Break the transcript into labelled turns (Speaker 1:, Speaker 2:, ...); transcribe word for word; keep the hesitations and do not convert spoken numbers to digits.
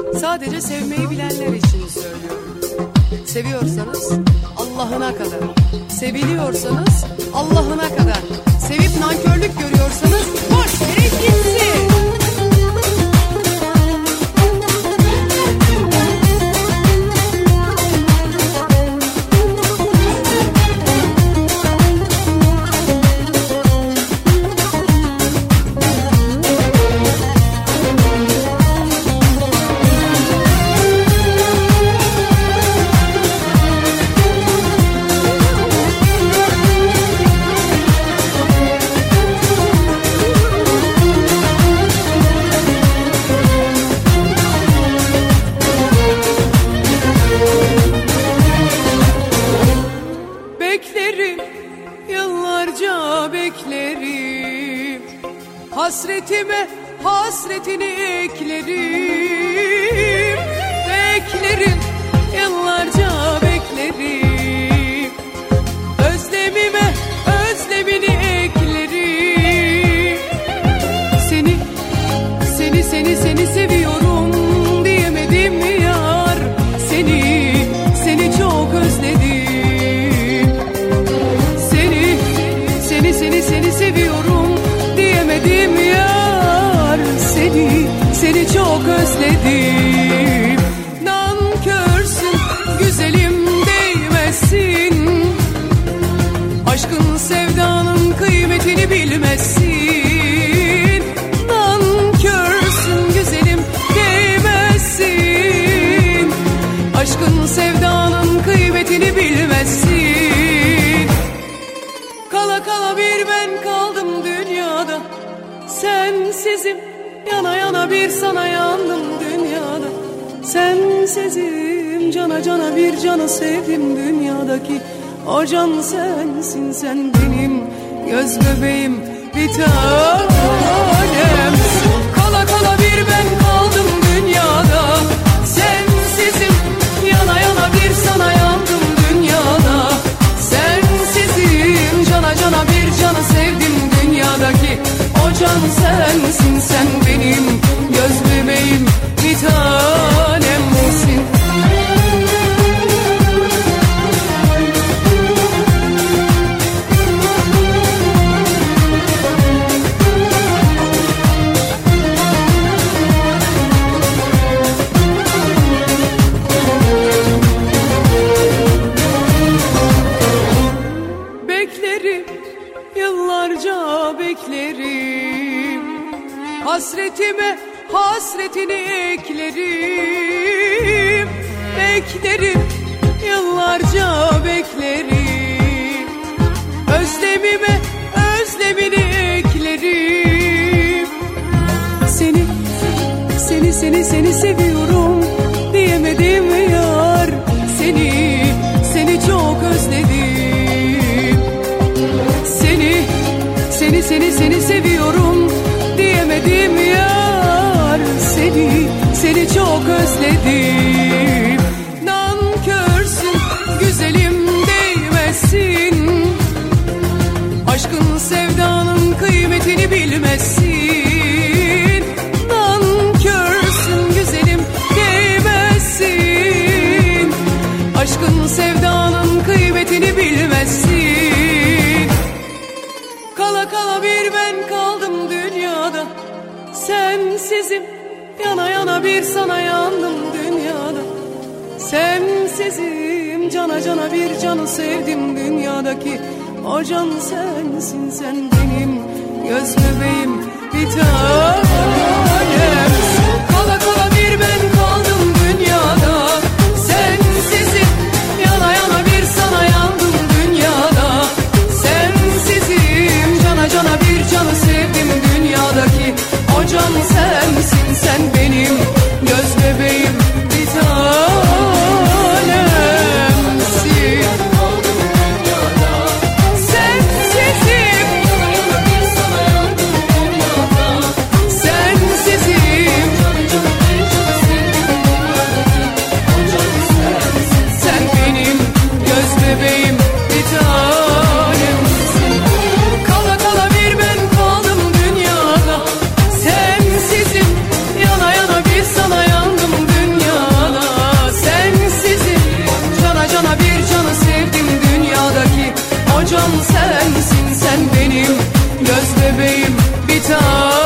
Speaker 1: Sadece sevmeyi bilenler için söylüyorum. Seviyorsanız Allah'ına kadar, seviliyorsanız Allah'ına kadar, sevip nankörlük görüyorsanız boş verin gitsin. Beklerim, hasretime hasretini eklerim. Beklerim, yıllarca beklerim, özlemime özlemini eklerim. Seni, seni, seni, seni seviyorum diyemedim mi yar? Seni, seni çok özledim. Seni, seni, seni seviyorum diyemedim yar. Seni, seni çok özledim. Nankörsün, güzelim değmezsin. Aşkın sevdanın kıymetini bilmezsin. Nankörsün, güzelim değmezsin. Aşkın sevdanın kıymetini bilmezsin. Kala kala bir ben kaldım dünyada, sensizim, yana yana bir sana yandım dünyada. Sensizim, cana cana bir canı sevdim dünyadaki. O can sensin, sen benim göz bebeğim, bir tanem. Kala kala bir ben kaldım dünyada, sensizim, yana yana bir sana yandım dünyada. Sensizim, cana cana bir canı sevdim dünyadaki. O can sensin, sen benim göz bebeğim, bir tanemsin. Beklerim, yıllarca beklerim, hasretime hasretini eklerim. Beklerim, yıllarca beklerim, özlemime özlemini eklerim. Seni, seni, seni, seni seviyorum diyemedim mi yar? Seni, seni çok özledim. Seni, seni, seni, seni seviyorum diyemedim yar. Seni, seni çok özledim. Nankörsün, güzelim değmezsin. Aşkın sevdanın kıymetini bilmezsin. Nankörsün, güzelim değmezsin. Aşkın sevdanın kıymetini bilmezsin. Kala kala bir ben kaldım dünyada, sensizim, yana yana bir sana yandım dünyada. Sensizim, cana cana bir canı sevdim dünyadaki. O can sensin, sen benim göz bebeğim, bir tanem. Kala kala bir ben kaldım dünyada, sensizim, yana yana bir sana yandım dünyada. Sensizim, cana cana bir canı sevdim dünyadaki. O can sensin, sen benim göz bebeğim, bir tanemsin. Sensizim, göz bebeğim bir tanem.